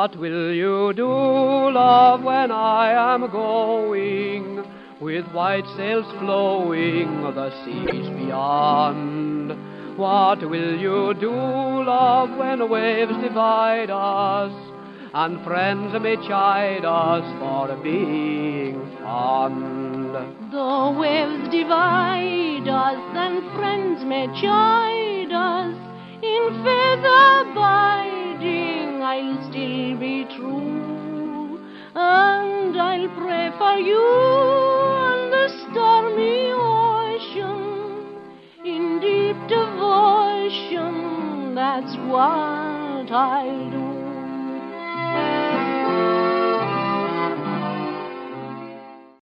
What will you do, love, when I am going, with white sails flowing the seas beyond? What will you do, love, when waves divide us, and friends may chide us for being fond? The waves divide us, and friends may chide us. In faith abiding, I'll still be true, and I'll pray for you.